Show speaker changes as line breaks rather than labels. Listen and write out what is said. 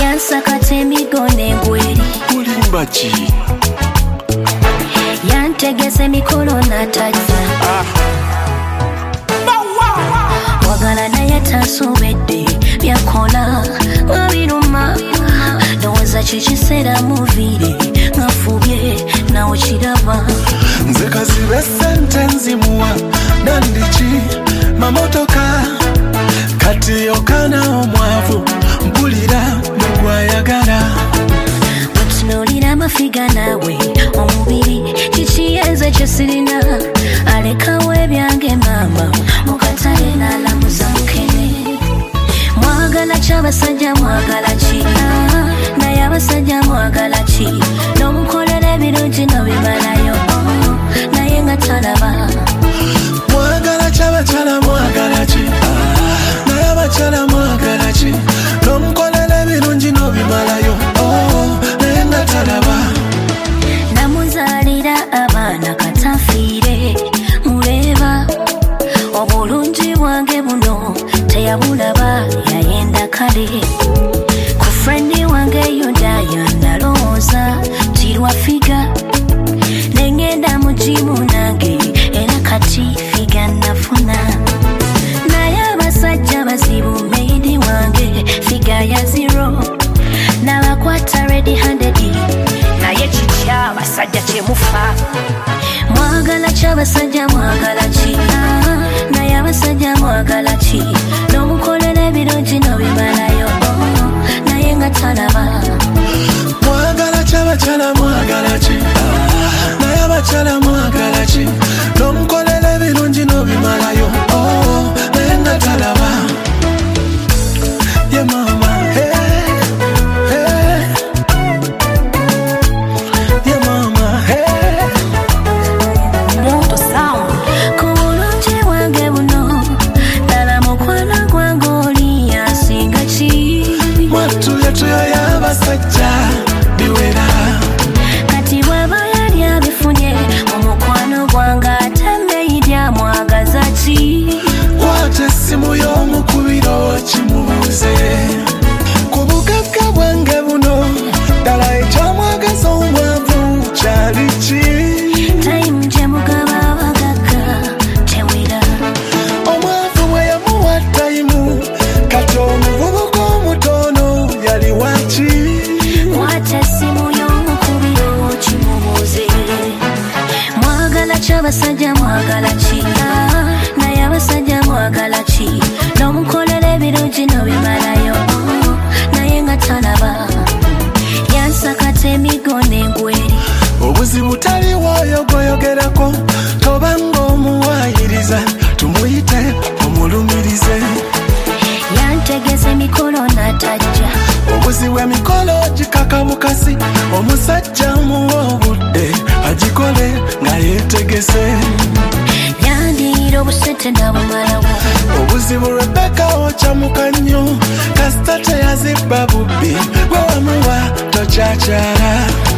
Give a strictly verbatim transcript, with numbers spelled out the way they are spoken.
yansakata emigono engweri
kulimbaki
yantegese mikolo natajja wagala naye tansobedde byakola wabiruma ndowooza kikiseera muviire ngafubye nawe kiraba
nze kazibe sente nzimuwa nandiki mamotoka kati okana omwavu mpulira mugwayagala
wetunuulira amafiga naawe omubiri kikiyenze kyesirina alekawo ebyange maama mukatale n'alamuza mukene mwagala ky'abasajja mwagala ki naye abasajja mwagala ki n'omukolera ebirungi n'obimalayo naye nga talaba
mwagala ky'abakyala mwagala ki naye abakyala mwagala ki n'omukolera ebirungi n'obimalayo naye nga talaba
namuzaalira abaana katafiire muleeba obulungi bwange buno teyabulaba yayenda kale ku frendi wange yudaya nalowooza tirwafiga nengenda mujimu nange era kati figa nafuna naye abasajja bazibu meidi wange figa ya zero nabakwata ready handed naye kitya abasajja kyemufa mwagala ky'abasajja mwagala ki naye abasajja mwagala ki n'omukolera ebirungi n'obimalayo naye nga talaba
mwagala ky'abakyala mwagala ki naye abakyala mwagala ki n'omukolera ebirungi n'obimalayo naye nga talaba ye mama abasajja biwera
kati bw'aba yali abifunye omukwano gwange ate meidya mwagaza ki
kwata essimu y'omukubiro kimubuuze ku bugagga bwange buno ddala ekyamwagaza omwavu kyali ki
tayimu gye mugaba abagagga tewera
omwavu bwe yamuwa tayimu kati omuvubuka omutono yali waki
kwata essimu y'omukubiro kimubuuze mwagala ky'abasajja mwagala ki naye abasajja mwagala ki n'omukolera ebirungi n'obimalayo naye nga talaba yansakata emigono engweri
obuzibu taliwooyo gwoyogerako tobanga omuwaayiriza tumuyite omulumirize
yantegese emikolo natajja
obuzibu emikolo gikaka bukasi omusajja muwa obudde agikole nga yeetegese
yandiira obusente nabumalawo
obuzibu Rebeka okyamuka nnyo kasita teyazibba bubbi bwe wamuwa tokyakyala